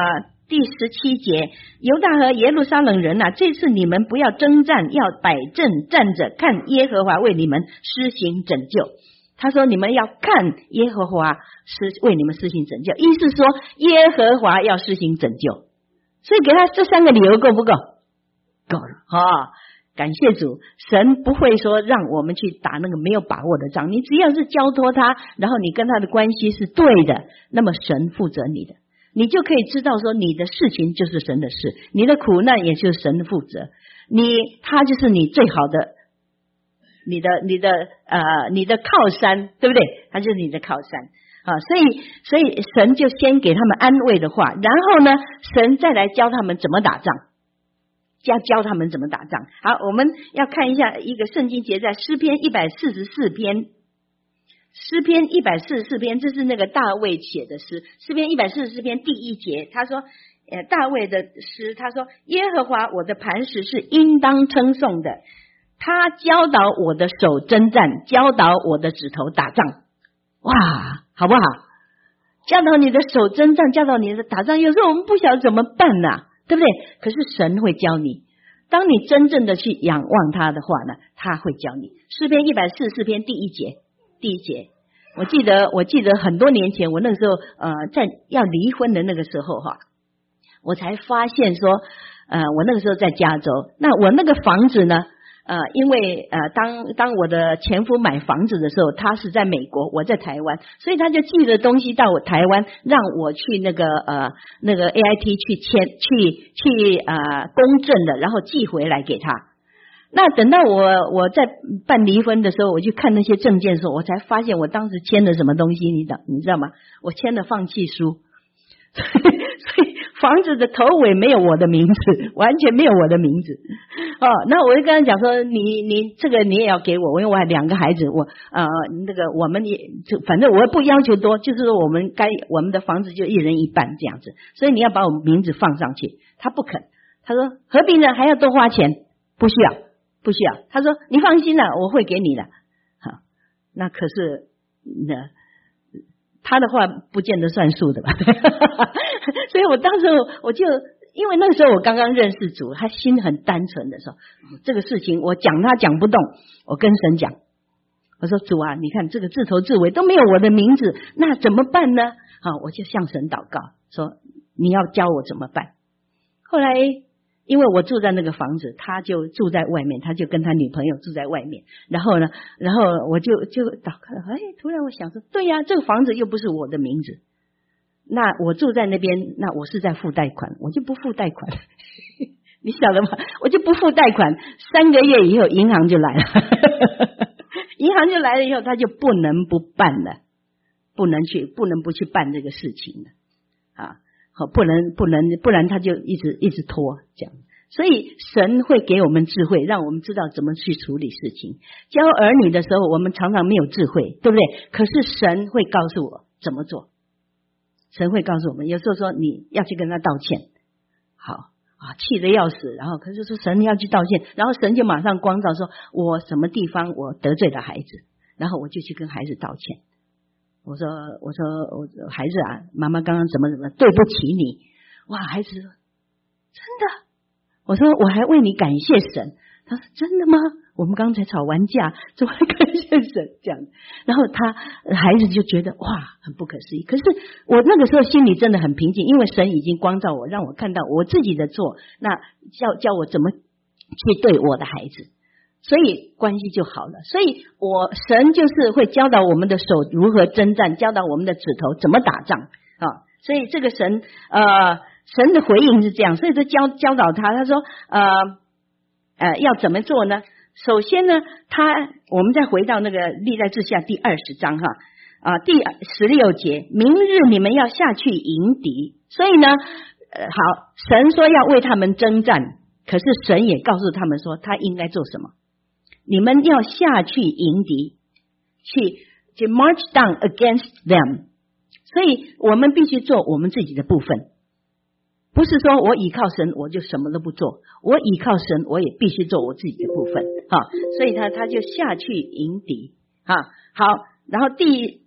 Speaker 1: 第十七节，犹大和耶路撒冷人啊，这次你们不要征战，要摆阵站着，看耶和华为你们施行拯救。他说你们要看耶和华施为你们施行拯救，意思说耶和华要施行拯救。所以给他这三个理由够不够？够了哈、哦！感谢主，神不会说让我们去打那个没有把握的仗，你只要是交托他，然后你跟他的关系是对的，那么神负责你的，你就可以知道说你的事情就是神的事，你的苦难也就是神的负责，你他就是你最好的你的你的呃你的靠山，对不对？他就是你的靠山啊，所以所以神就先给他们安慰的话，然后呢神再来教他们怎么打仗，要教他们怎么打仗。好，我们要看一下一个圣经节，在诗篇一百四十四篇，诗篇一百四十四篇，这是那个大卫写的诗。诗篇一百四十四篇第一节，他说呃，大卫的诗，他说耶和华我的磐石是应当称颂的，他教导我的手征战，教导我的指头打仗。哇，好不好？教导你的手征战，教导你的打仗，有时候我们不晓得怎么办呐、啊，对不对？可是神会教你，当你真正的去仰望他的话呢，他会教你。诗篇一百四十四篇第一节，第一节，我记得我记得很多年前，我那个时候呃在要离婚的那个时候哈，我才发现说呃我那个时候在加州，那我那个房子呢呃，因为呃，当当我的前夫买房子的时候，他是在美国，我在台湾，所以他就寄了东西到我台湾，让我去那个呃那个 A I T 去签去去呃公证的，然后寄回来给他。那等到我我在办离婚的时候，我去看那些证件的时候，我才发现我当时签了什么东西，你知道你知道吗？我签了放弃书。所以房子的头尾没有我的名字，完全没有我的名字哦。那我就跟他讲说，你你这个你也要给我，因为我还两个孩子，我呃那个我们也就反正我不要求多，就是说我们该我们的房子就一人一半这样子，所以你要把我们名字放上去。他不肯，他说何必呢？还要多花钱？不需要，不需要。他说你放心了，我会给你的。好，那可是那。他的话不见得算数的吧所以我当时我就因为那个时候我刚刚认识主，他心很单纯的时候，这个事情我讲他讲不动，我跟神讲，我说主啊，你看这个自头至尾都没有我的名字，那怎么办呢？好，我就向神祷告说你要教我怎么办。后来因为我住在那个房子，他就住在外面，他就跟他女朋友住在外面。然后呢，然后我就就祷告，哎，突然我想说，对呀、啊，这个房子又不是我的名字，那我住在那边，那我是在付贷款，我就不付贷款，你晓得吗？我就不付贷款，三个月以后银行就来了，银行就来了以后，他就不能不办了，不能去，不能不去办这个事情了啊。好，不能不能，不然他就一直一直拖这样。所以神会给我们智慧，让我们知道怎么去处理事情。教儿女的时候，我们常常没有智慧，对不对？可是神会告诉我怎么做。神会告诉我们，有时候说你要去跟他道歉，好啊，气得要死，然后可是说神要去道歉，然后神就马上光照说，我什么地方我得罪了孩子，然后我就去跟孩子道歉。我说我说我孩子啊，妈妈刚刚怎么怎么对不起你。哇，孩子说真的。我说我还为你感谢神。他说真的吗？我们刚才吵完架，怎么还感谢神这样？然后他孩子就觉得哇，很不可思议。可是我那个时候心里真的很平静，因为神已经光照我，让我看到我自己的错，那教教我怎么去对我的孩子。所以关系就好了。所以我神就是会教导我们的手如何征战，教导我们的指头怎么打仗啊。所以这个神呃神的回应是这样，所以就教教导他，他说呃呃要怎么做呢？首先呢，他我们再回到那个历代志下第二十章哈啊第十六节，明日你们要下去迎敌。所以呢呃好，神说要为他们征战，可是神也告诉他们说他应该做什么。你们要下去迎敌，去去 march down against them。 所以我们必须做我们自己的部分，不是说我倚靠神我就什么都不做，我倚靠神我也必须做我自己的部分啊。所以他他就下去迎敌啊。好，然后第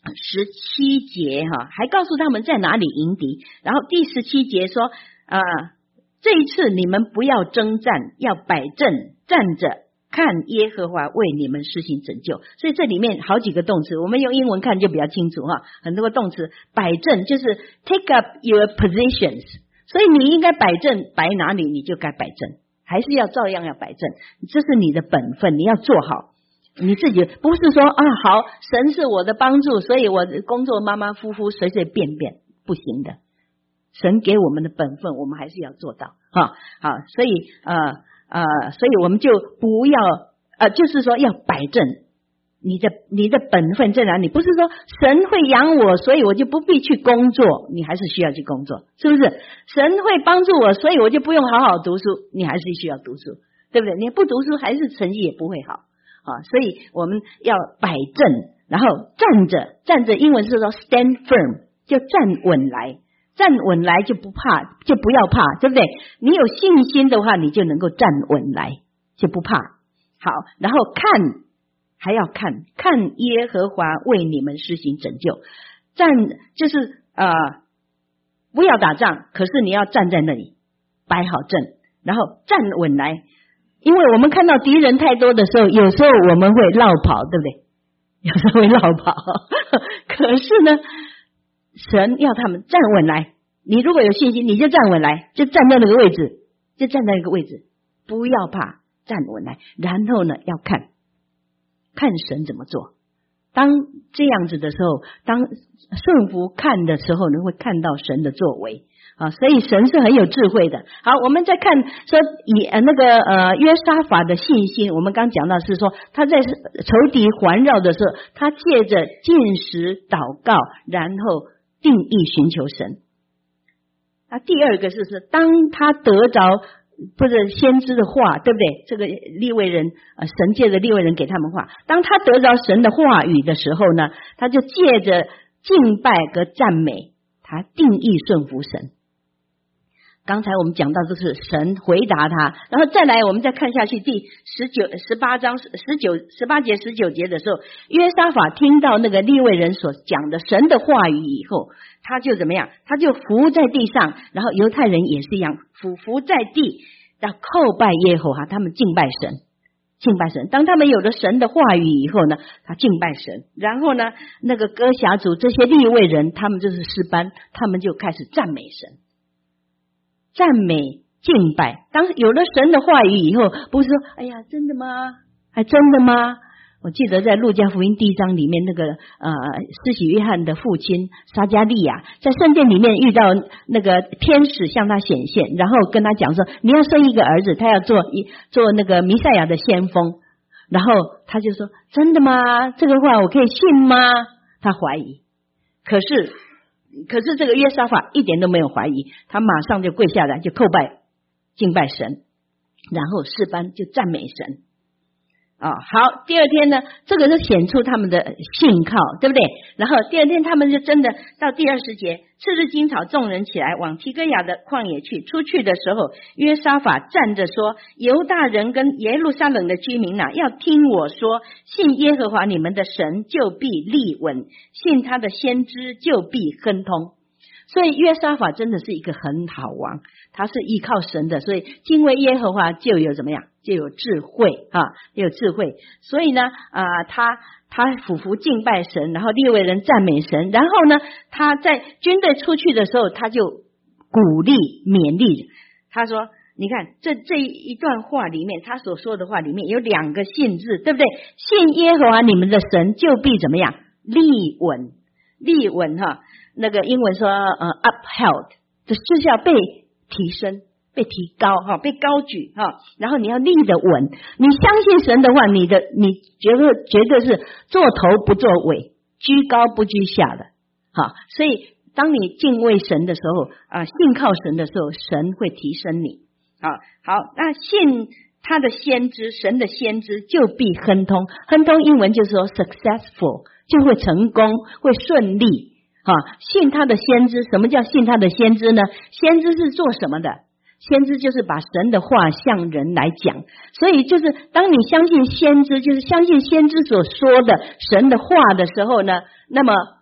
Speaker 1: 十七节哈，还告诉他们在哪里迎敌。然后第十七节说啊、呃，这一次你们不要征战，要摆阵站着，看耶和华为你们施行拯救。所以这里面好几个动词，我们用英文看就比较清楚哈。很多个动词，摆阵就是 take up your positions， 所以你应该摆阵，摆哪里你就该摆阵，还是要照样要摆阵，这是你的本分，你要做好。你自己不是说啊，好，神是我的帮助，所以我工作马马虎虎随随便便，不行的。神给我们的本分，我们还是要做到哈。好，所以呃呃，所以我们就不要呃，就是说要摆正你的你的本分在哪里？不是说神会养我，所以我就不必去工作，你还是需要去工作，是不是？神会帮助我，所以我就不用好好读书，你还是需要读书，对不对？你不读书，还是成绩也不会好。啊，所以我们要摆正，然后站着，站着英文是说 stand firm， 就站稳来，站稳来就不怕，就不要怕，对不对？你有信心的话，你就能够站稳来，就不怕。好，然后看，还要看，看耶和华为你们施行拯救。站就是呃，不要打仗，可是你要站在那里，摆好阵，然后站稳来。因为我们看到敌人太多的时候，有时候我们会绕跑，对不对？有时候会绕跑，可是呢，神要他们站稳来。你如果有信心，你就站稳来，就站在那个位置，就站在那个位置，不要怕，站稳来。然后呢，要看看神怎么做。当这样子的时候，当顺服看的时候，你会看到神的作为。啊，所以神是很有智慧的。好，我们再看说以呃那个呃约沙法的信心，我们刚讲到是说他在仇敌环绕的时候，他借着禁食祷告，然后定义寻求神。那第二个是是当他得着不是先知的话，对不对？这个利未人呃神借着利未人给他们话，当他得着神的话语的时候呢，他就借着敬拜和赞美，他定义顺服神。刚才我们讲到这是神回答他，然后再来我们再看下去第十九十八章十九十八节十九节的时候，约沙法听到那个利未人所讲的神的话语以后，他就怎么样？他就伏在地上，然后犹太人也是一样，俯伏在地，要叩拜耶和华，他们敬拜神，敬拜神。当他们有了神的话语以后呢，他敬拜神，然后呢，那个歌辖族这些利未人，他们就是诗班，他们就开始赞美神。赞美敬拜，当有了神的话语以后，不是说哎呀真的吗？还真的吗？我记得在路加福音第一章里面，那个呃施洗约翰的父亲撒迦利亚在圣殿里面遇到那个天使向他显现，然后跟他讲说你要生一个儿子，他要做一做那个弥赛亚的先锋，然后他就说真的吗？这个话我可以信吗？他怀疑，可是可是这个约沙法一点都没有怀疑，他马上就跪下来就叩拜敬拜神，然后诗班就赞美神啊。好，第二天呢，这个就显出他们的信靠，对不对？然后第二天他们就真的到第二十节，次日今早众人起来往提哥亚的旷野去，出去的时候，约沙法站着说，犹大人跟耶路撒冷的居民啊，要听我说，信耶和华你们的神就必立稳，信他的先知就必亨通。所以约沙法真的是一个很好王，他是依靠神的，所以敬畏耶和华就有怎么样，就有智慧啊，有智慧。所以呢啊、呃，他他俯伏敬拜神，然后利未人赞美神，然后呢他在军队出去的时候，他就鼓励勉励，他说你看这这一段话里面，他所说的话里面有两个信字，对不对？信耶和华你们的神就必怎么样，立稳，立稳哈。那个英文说呃 upheld， 就是要被提升，被提高哈，被高举哈，然后你要立得稳。你相信神的话，你的你绝对绝对是做头不做尾，居高不居下的哈。所以当你敬畏神的时候啊，信靠神的时候，神会提升你啊。好，那信他的先知，神的先知就必亨通，亨通英文就是说 successful， 就会成功，会顺利。啊，信他的先知，什么叫信他的先知呢？先知是做什么的？先知就是把神的话向人来讲，所以就是当你相信先知，就是相信先知所说的神的话的时候呢，那么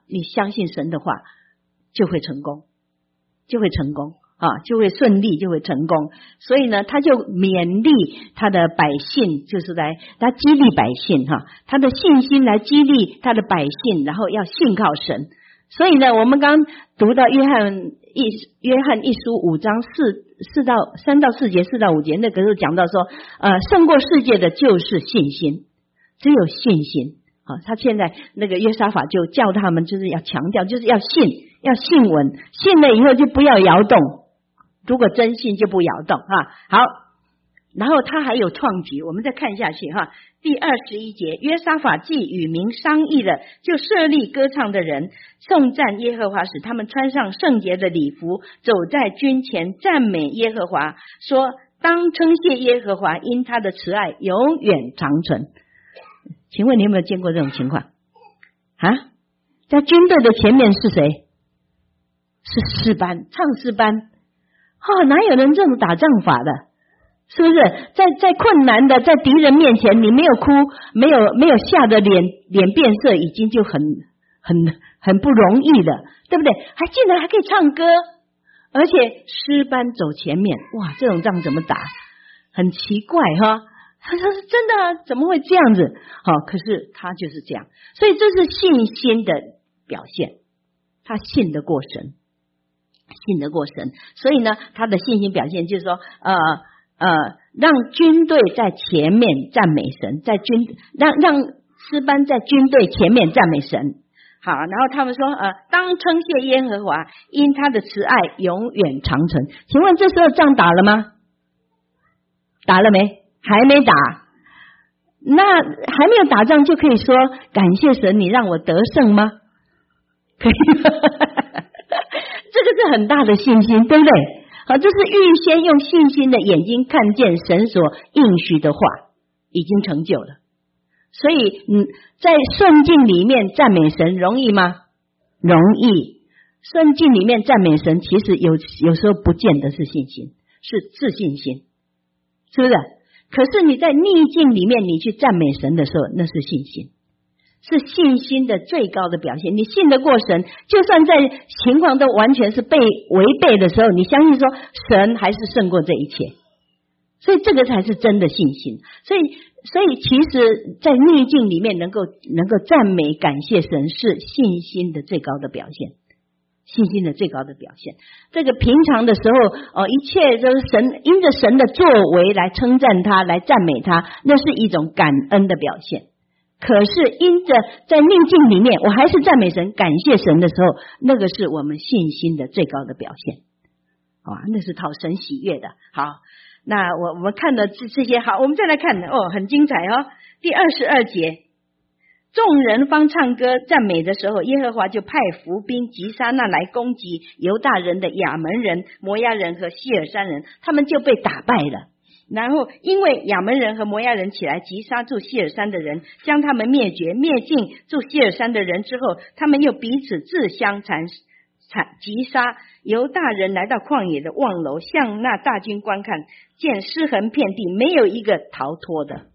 Speaker 1: 你相信神的话，就会成功，就会成功啊，就会顺利，就会成功。所以呢，他就勉励他的百姓，就是来他激励百姓哈，他的信心来激励他的百姓，然后要信靠神。所以呢，我们刚读到约翰一约翰一书五章四四到三到四节，四到五节，那个时候讲到说，呃，胜过世界的就是信心，只有信心。好，他现在那个约沙法就叫他们，就是要强调，就是要信，要信稳，信了以后就不要摇动。如果真信就不摇动哈。好，然后他还有创举，我们再看下去哈。第二十一节，约沙法既与民商议了，就设立歌唱的人，颂赞耶和华，使他们穿上圣洁的礼服，走在军前，赞美耶和华，说当称谢耶和华，因他的慈爱永远长存。请问你有没有见过这种情况啊？在军队的前面是谁？是诗班，唱诗班。哦，哪有人这种打仗法的？是不是？在在困难的，在敌人面前，你没有哭，没有没有吓得脸脸变色，已经就很很很不容易的，对不对？还竟然还可以唱歌，而且诗班走前面，哇，这种仗怎么打？很奇怪哈。他说是真的啊，怎么会这样子？好，可是他就是这样，所以这是信心的表现，他信得过神，信得过神，所以呢，他的信心表现就是说，呃呃，让军队在前面赞美神，在军让让诗班在军队前面赞美神。好，然后他们说，呃，当称谢耶和华，因他的慈爱永远长存。请问这时候仗打了吗？打了没？还没打，那还没有打仗就可以说感谢神，你让我得胜吗？可以吗？这个是很大的信心，对不对？好，这是预先用信心的眼睛看见神所应许的话已经成就了。所以，嗯，在顺境里面赞美神容易吗？容易。顺境里面赞美神，其实有有时候不见得是信心，是自信心，是不是？可是你在逆境里面你去赞美神的时候，那是信心，是信心的最高的表现。你信得过神，就算在情况都完全是被违背的时候，你相信说神还是胜过这一切，所以这个才是真的信心。所以所以其实在逆境里面能够能够赞美感谢神，是信心的最高的表现，信心的最高的表现。这个平常的时候，哦，一切都是神因着神的作为来称赞他，来赞美他，那是一种感恩的表现。可是因着在逆境里面，我还是赞美神、感谢神的时候，那个是我们信心的最高的表现。哇，那是讨神喜悦的。好，那我我们看了这这些，好，我们再来看哦，很精彩哦。第二十二节。众人方唱歌赞美的时候，耶和华就派伏兵击杀那来攻击犹大人的亚门人、摩押人和希尔山人，他们就被打败了。然后因为亚门人和摩押人起来击杀住希尔山的人，将他们灭绝，灭尽住希尔山的人之后，他们又彼此自相残残击杀。犹大人来到旷野的望楼，向那大军观看，见尸横遍地，没有一个逃脱的。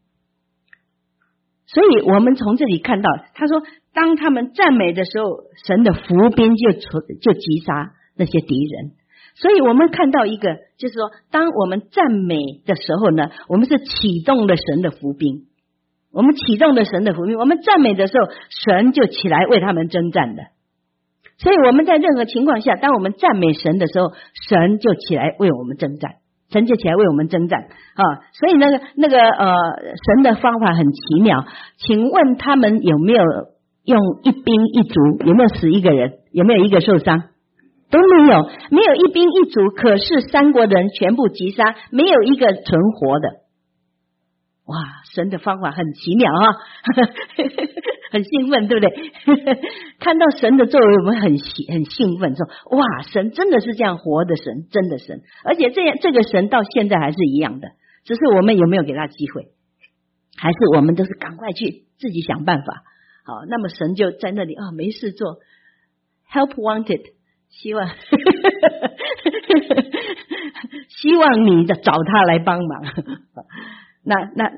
Speaker 1: 所以我们从这里看到，他说当他们赞美的时候，神的伏兵就就击杀那些敌人。所以我们看到一个，就是说当我们赞美的时候呢，我们是启动了神的伏兵，我们启动了神的伏兵，我们赞美的时候，神就起来为他们征战的。所以我们在任何情况下，当我们赞美神的时候，神就起来为我们征战，神就起来为我们征战啊！所以那个那个呃，神的方法很奇妙。请问他们有没有用一兵一卒？有没有死一个人？有没有一个受伤？都没有，没有一兵一卒。可是三国人全部击杀，没有一个存活的。哇，神的方法很奇妙啊，很兴奋，对不对？看到神的作为，我们很很兴奋，说哇，神真的是这样活的神，真的神，而且这样这个神到现在还是一样的，只是我们有没有给他机会，还是我们都是赶快去自己想办法。好，那么神就在那里啊，没事做 ，help wanted， 希望希望你的找他来帮忙。那那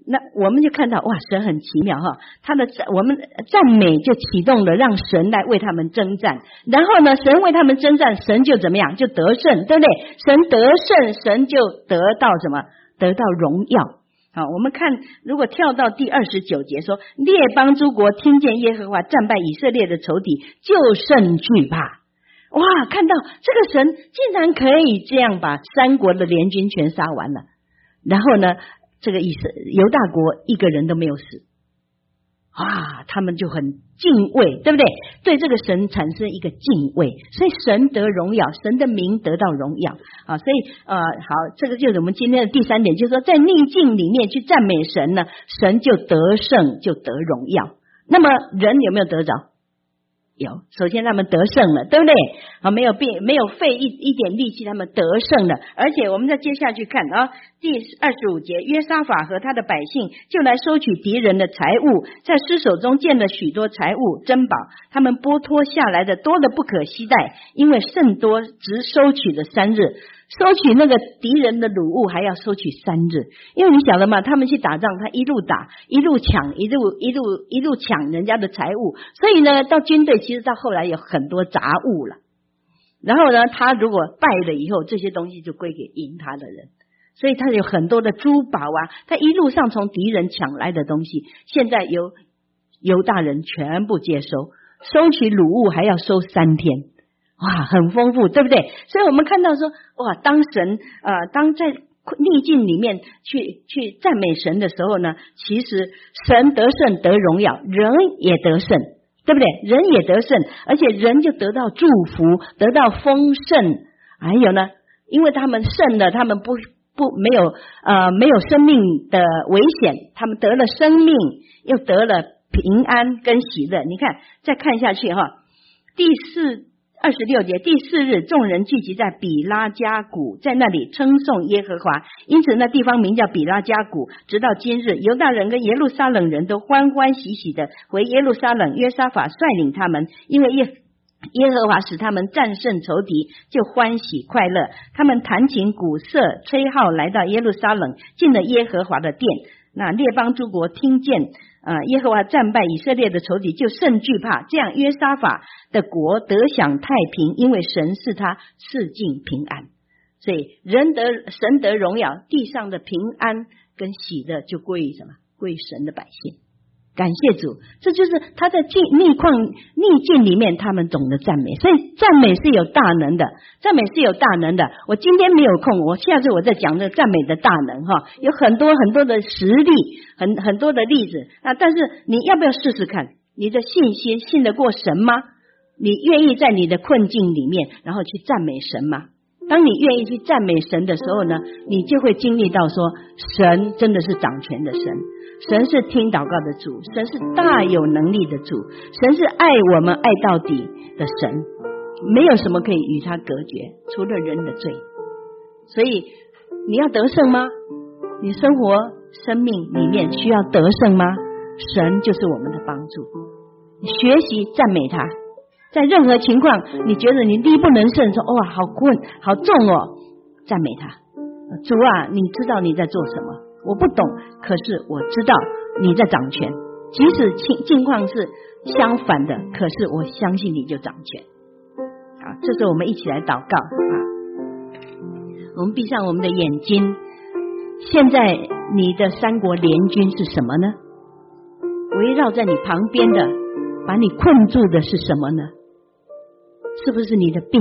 Speaker 1: 那我们就看到哇，神很奇妙哈，他的我们赞美就启动了，让神来为他们征战，然后呢，神为他们征战，神就怎么样，就得胜，对不对？神得胜，神就得到什么？得到荣耀。好，我们看，如果跳到第二十九节说，列邦诸国听见耶和华战败以色列的仇敌，就甚惧怕。哇，看到这个神竟然可以这样把三国的联军全杀完了，然后呢，这个以色犹大国一个人都没有死，哇，他们就很敬畏，对不对？对这个神产生一个敬畏，所以神得荣耀，神的名得到荣耀啊！所以呃，好，这个就是我们今天的第三点，就是说在逆境里面去赞美神呢，神就得胜，就得荣耀。那么人有没有得着？有，首先他们得胜了，对不对？啊，没有变，没有费一一点力气，他们得胜了。而且我们再接下去看啊，第二十五节，约沙法和他的百姓就来收取敌人的财物，在尸首中见了许多财物珍宝，他们剥脱下来的多得不可惜待，因为甚多，只收取了三日。收取那个敌人的掳物还要收取三日，因为你晓得吗？他们去打仗，他一路打，一路抢，一路一路一路抢人家的财物，所以呢，到军队其实到后来有很多杂物了。然后呢，他如果败了以后，这些东西就归给赢他的人，所以他有很多的珠宝啊，他一路上从敌人抢来的东西，现在由犹大人全部接收，收取掳物还要收三天。哇，很丰富，对不对？所以我们看到说，哇，当神呃，当在逆境里面去去赞美神的时候呢，其实神得胜得荣耀，人也得胜，对不对？人也得胜，而且人就得到祝福，得到丰盛。还有呢，因为他们胜了，他们不不没有呃没有生命的危险，他们得了生命，又得了平安跟喜乐。你看，再看下去哈，第四。二十六节，第四日，众人聚集在比拉加谷，在那里称颂耶和华，因此那地方名叫比拉加谷。直到今日，犹大人跟耶路撒冷人都欢欢喜喜的回耶路撒冷，约沙法率领他们，因为耶耶和华使他们战胜仇敌，就欢喜快乐。他们弹琴鼓瑟，吹号来到耶路撒冷，进了耶和华的殿。那列邦诸国听见呃，耶和华战败以色列的仇敌，就甚惧怕。这样约沙法的国得享太平，因为神是他赐尽平安。所以人得神得荣耀，地上的平安跟喜乐就归于什么？归于神的百姓。感谢主，这就是他在境逆况逆境里面，他们懂得赞美。所以赞美是有大能的，赞美是有大能的。我今天没有空，我下次我再讲这赞美的大能哈，有很多很多的实例，很很多的例子啊。但是你要不要试试看？你的信心信得过神吗？你愿意在你的困境里面，然后去赞美神吗？当你愿意去赞美神的时候呢，你就会经历到说，神真的是掌权的神，神是听祷告的主，神是大有能力的主，神是爱我们爱到底的神，没有什么可以与他隔绝，除了人的罪。所以你要得胜吗？你生活生命里面需要得胜吗？神就是我们的帮助。学习赞美他，在任何情况你觉得你力不能胜，说哇好困好重哦，赞美他，主啊，你知道你在做什么，我不懂，可是我知道你在掌权，即使境境况是相反的，可是我相信你就掌权。好，这时候我们一起来祷告啊！我们闭上我们的眼睛。现在你的三国联军是什么呢？围绕在你旁边的，把你困住的是什么呢？是不是你的病？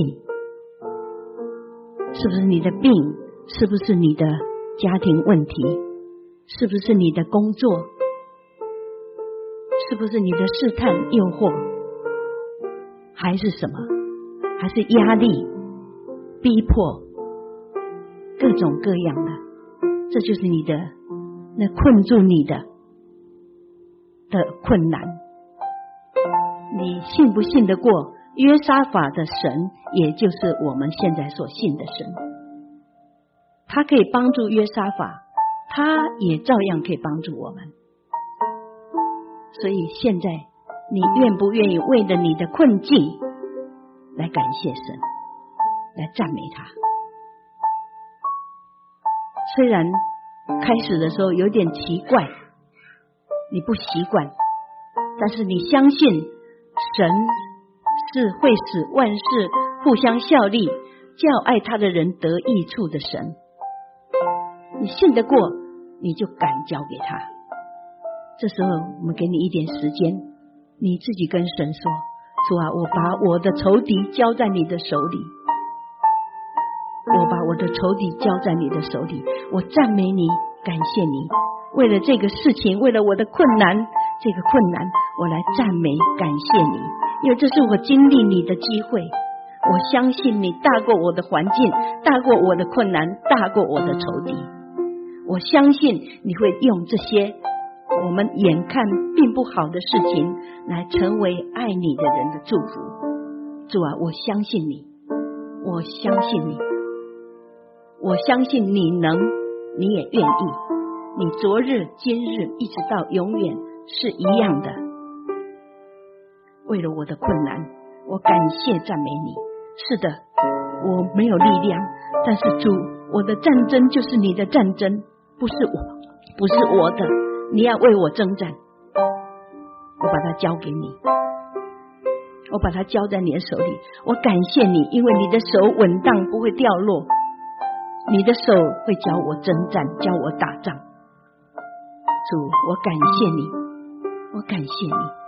Speaker 1: 是不是你的病？是不是你的家庭问题？是不是你的工作？是不是你的试探诱惑？还是什么？还是压力逼迫各种各样的？这就是你的那困住你的的困难。你信不信得过约沙法的神，也就是我们现在所信的神？他可以帮助约沙法，他也照样可以帮助我们。所以现在你愿不愿意为了你的困境来感谢神，来赞美他？虽然开始的时候有点奇怪，你不习惯，但是你相信神是会使万事互相效力，叫爱他的人得益处的神。你信得过，你就敢交给他。这时候我们给你一点时间，你自己跟神说，主啊，我把我的仇敌交在你的手里，我把我的仇敌交在你的手里，我赞美你，感谢你，为了这个事情，为了我的困难，这个困难我来赞美感谢你，因为这是我经历你的机会。我相信你大过我的环境，大过我的困难，大过我的仇敌。我相信你会用这些我们眼看并不好的事情来成为爱你的人的祝福。主啊，我相信你，我相信你，我相信你能，你也愿意，你昨日今日一直到永远是一样的。为了我的困难，我感谢赞美你。是的，我没有力量，但是主，我的战争就是你的战争，不是我不是我的，你要为我征战。我把它交给你，我把它交在你的手里。我感谢你，因为你的手稳当，不会掉落，你的手会教我征战，教我打仗。主，我感谢你，我感谢你。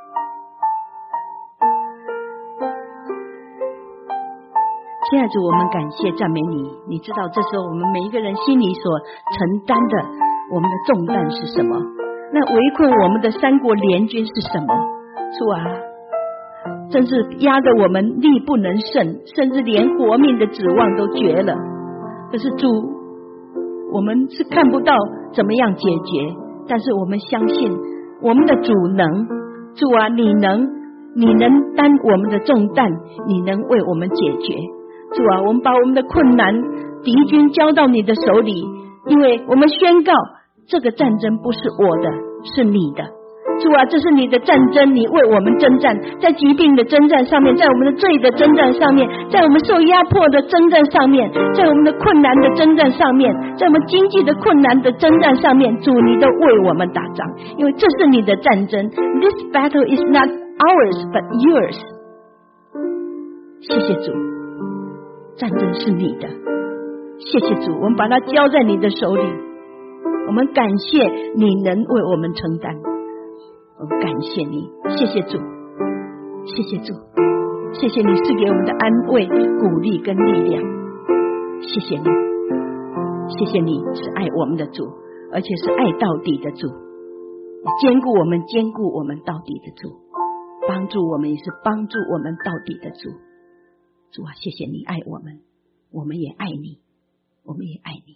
Speaker 1: 亲爱的主，我们感谢赞美你。你知道这时候我们每一个人心里所承担的我们的重担是什么，那围困我们的三国联军是什么。主啊，真是压得我们力不能胜，甚至连活命的指望都绝了。可是主，我们是看不到怎么样解决，但是我们相信我们的主能。主啊，你能，你能担我们的重担，你能为我们解决。主啊，我们把我们的困难敌军交到你的手里，因为我们宣告这个战争不是我的，是你的。主啊，这是你的战争，你为我们征战，在疾病的征战上面，在我们的罪的征战上面，在我们受压迫的征战上面，在我们的困难的征战上面，在我们经济的困难的征战上面，主，你都为我们打仗，因为这是你的战争。 This battle is not ours but yours。 谢谢主，战争是你的。谢谢主，我们把它交在你的手里，我们感谢你能为我们承担，我们感谢你。谢谢主，谢谢主，谢谢你赐给我们的安慰、鼓励跟力量。谢谢你，谢谢你是爱我们的主，而且是爱到底的主，坚固我们，坚固我们到底的主，帮助我们也是帮助我们到底的主。主啊，谢谢你爱我们，我们也爱你，我们也爱你。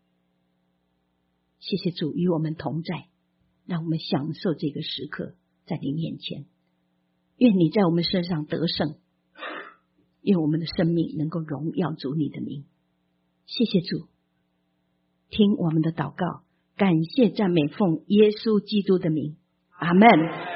Speaker 1: 谢谢主与我们同在，让我们享受这个时刻在你面前。愿你在我们身上得胜，愿我们的生命能够荣耀主你的名。谢谢主，听我们的祷告，感谢赞美奉耶稣基督的名，阿们。